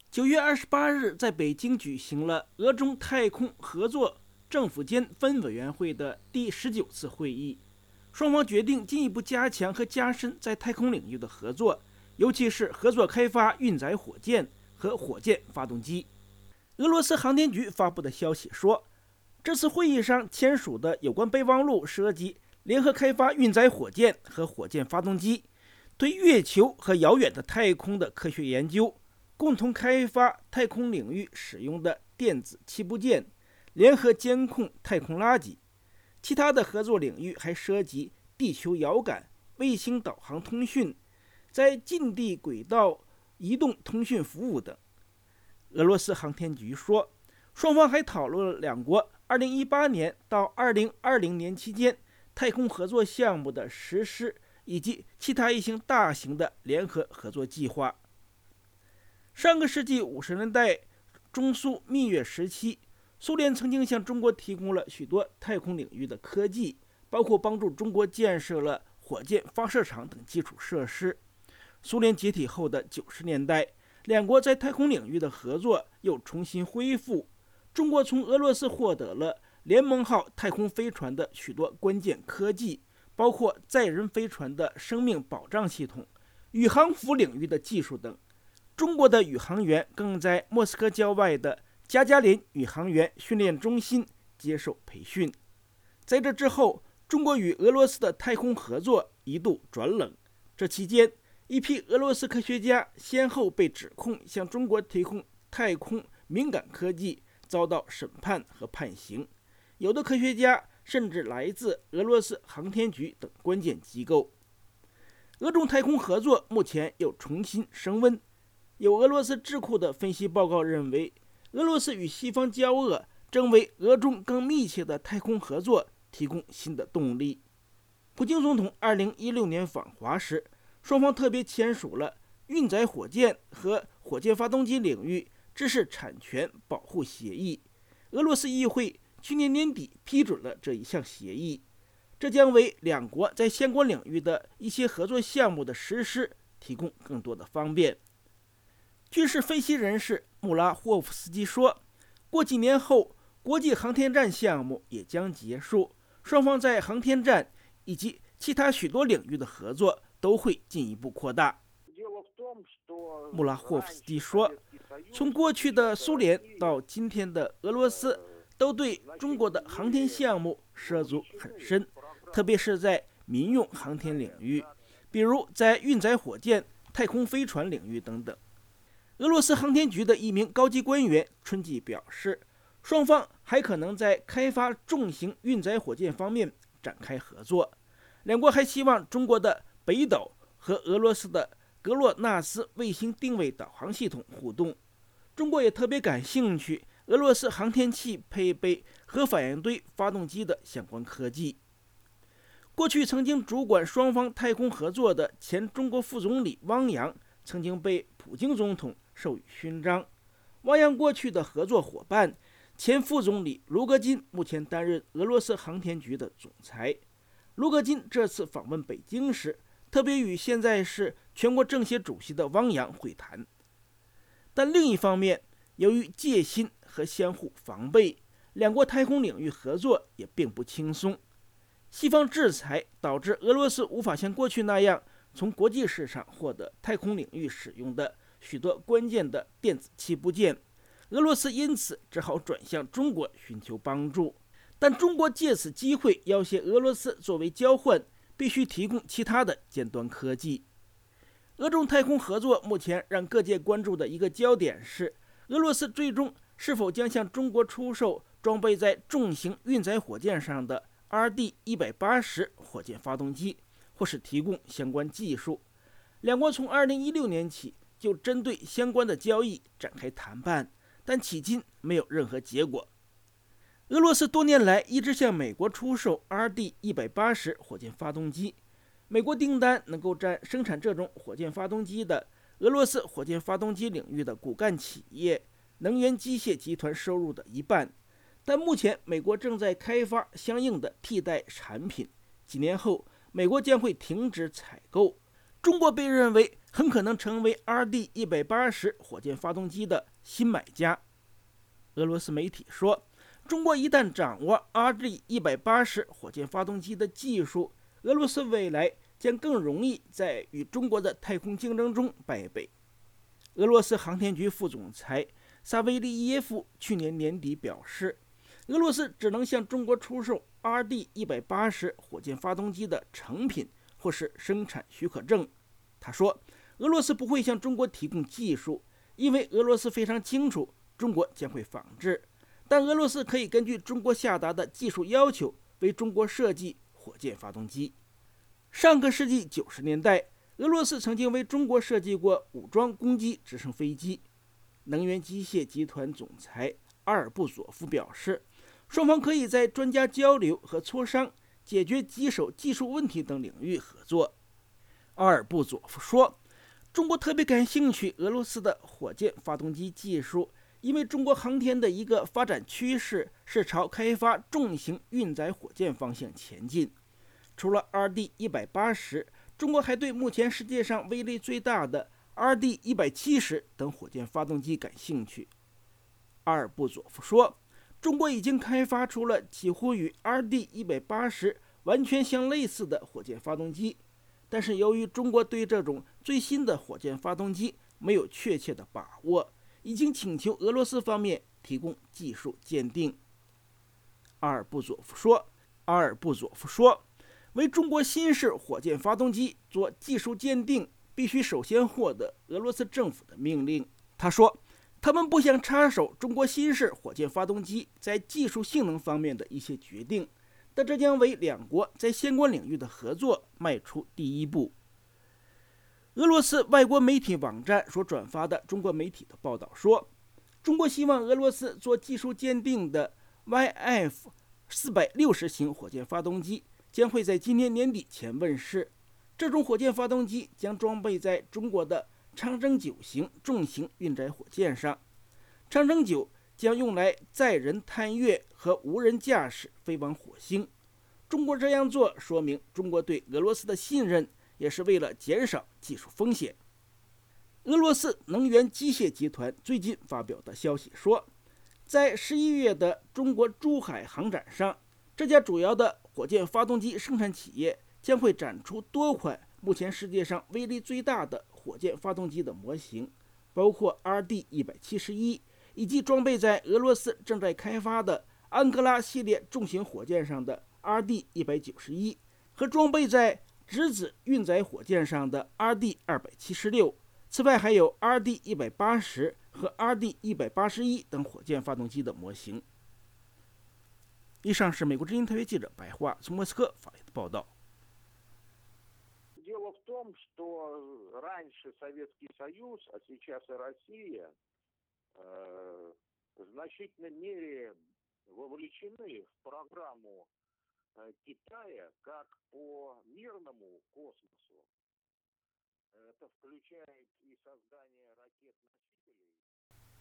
9月28日，在北京举行了俄中太空合作政府间分委员会的第19次会议，双方决定进一步加强和加深在太空领域的合作，尤其是合作开发运载火箭和火箭发动机。俄罗斯航天局发布的消息说，这次会议上签署的有关备忘录涉及联合开发运载火箭和火箭发动机，对月球和遥远的太空的科学研究，共同开发太空领域使用的电子器部件，联合监控太空垃圾。其他的合作领域还涉及地球遥感、卫星导航通讯、在近地轨道移动通讯服务等。俄罗斯航天局说，双方还讨论了两国2018年到2020年期间太空合作项目的实施，以及其他一些大型的联合合作计划。上个世纪50年代中苏蜜月时期，苏联曾经向中国提供了许多太空领域的科技，包括帮助中国建设了火箭发射场等基础设施。苏联解体后的90年代，两国在太空领域的合作又重新恢复。中国从俄罗斯获得了联盟号太空飞船的许多关键科技，包括载人飞船的生命保障系统、宇航服领域的技术等。中国的宇航员更在莫斯科郊外的加加林宇航员训练中心接受培训。在这之后，中国与俄罗斯的太空合作一度转冷。这期间，一批俄罗斯科学家先后被指控向中国提供太空敏感科技，遭到审判和判刑。有的科学家甚至来自俄罗斯航天局等关键机构。俄中太空合作目前又重新升温。有俄罗斯智库的分析报告认为，俄罗斯与西方交恶正为俄中更密切的太空合作提供新的动力。普京总统2016年访华时，双方特别签署了运载火箭和火箭发动机领域知识产权保护协议。俄罗斯议会去年年底批准了这一项协议，这将为两国在相关领域的一些合作项目的实施提供更多的方便。军事分析人士穆拉霍夫斯基说，过几年后，国际航天站项目也将结束，双方在航天站以及其他许多领域的合作都会进一步扩大。穆拉霍夫斯基说，从过去的苏联到今天的俄罗斯，都对中国的航天项目涉足很深，特别是在民用航天领域，比如在运载火箭、太空飞船领域等等。俄罗斯航天局的一名高级官员春季表示，双方还可能在开发重型运载火箭方面展开合作。两国还希望中国的北斗和俄罗斯的格洛纳斯卫星定位导航系统互动。中国也特别感兴趣俄罗斯航天器配备核反应堆发动机的相关科技。过去曾经主管双方太空合作的前中国副总理汪洋曾经被普京总统授予勋章。汪洋过去的合作伙伴前副总理卢格金目前担任俄罗斯航天局的总裁。卢格金这次访问北京时，特别与现在是全国政协主席的汪洋会谈。但另一方面，由于戒心和相互防备，两国太空领域合作也并不轻松。西方制裁导致俄罗斯无法像过去那样从国际市场获得太空领域使用的许多关键的电子器部件，俄罗斯因此只好转向中国寻求帮助。但中国借此机会要挟俄罗斯作为交换，必须提供其他的尖端科技。俄中太空合作目前让各界关注的一个焦点是，俄罗斯最终是否将向中国出售装备在重型运载火箭上的 RD-180 火箭发动机，或是提供相关技术。两国从2016年起就针对相关的交易展开谈判，但迄今没有任何结果。俄罗斯多年来一直向美国出售 RD-180 火箭发动机，美国订单能够占生产这种火箭发动机的俄罗斯火箭发动机领域的骨干企业能源机械集团收入的一半。但目前美国正在开发相应的替代产品，几年后美国将会停止采购。 中国被认为很可能成为 RD-180火箭发动机的新买家。俄罗斯媒体说，中国一旦掌握 RD-180火箭发动机的技术，俄罗斯未来将更容易在与中国的太空竞争中败北。俄罗斯航天局副总裁萨维利耶夫去年年底表示，俄罗斯只能向中国出售 RD-180火箭发动机的成品或是生产许可证。他说，俄罗斯不会向中国提供技术，因为俄罗斯非常清楚中国将会仿制，但俄罗斯可以根据中国下达的技术要求为中国设计火箭发动机。上个世纪90年代，俄罗斯曾经为中国设计过武装攻击直升飞机。能源机械集团总裁阿尔布佐夫表示，双方可以在专家交流和磋商、解决棘手技术问题等领域合作。阿尔布佐夫说，中国特别感兴趣俄罗斯的火箭发动机技术，因为中国航天的一个发展趋势是朝开发重型运载火箭方向前进。除了 RD-180，中国还对目前世界上威力最大的 RD-170等火箭发动机感兴趣。阿尔布佐夫说，中国已经开发出了几乎与 RD-180完全相类似的火箭发动机，但是由于中国对这种最新的火箭发动机没有确切的把握，已经请求俄罗斯方面提供技术鉴定。阿尔布佐夫说，为中国新式火箭发动机做技术鉴定，必须首先获得俄罗斯政府的命令。他说，他们不想插手中国新式火箭发动机在技术性能方面的一些决定，但这将为两国在相关领域的合作迈出第一步。俄罗斯外国媒体网站所转发的中国媒体的报道说，中国希望俄罗斯做技术鉴定的 YF-460型火箭发动机将会在今年年底前问世。这种火箭发动机将装备在中国的长征9型重型运载火箭上。长征9将用来载人探月和无人驾驶飞往火星。中国这样做说明中国对俄罗斯的信任，也是为了减少技术风险。俄罗斯能源机械集团最近发表的消息说，在11月的中国珠海航展上，这家主要的火箭发动机生产企业将会展出多款目前世界上威力最大的火箭发动机的模型，包括 RD-171，以及装备在俄罗斯正在开发的安哥拉系列重型火箭上的 RD-191，和装备在质子运载火箭上的 RD-276。此外还有 RD-180和 RD-181等火箭发动机的模型。以上是美国之音特约记者白桦从莫斯科发来的报道。 Дело в том, что раньше Советский Союз, а сейчас и Россия в значительной мере вовлечены в программу Китая как по мирному космосу. Это включает и создание ракет-носителей.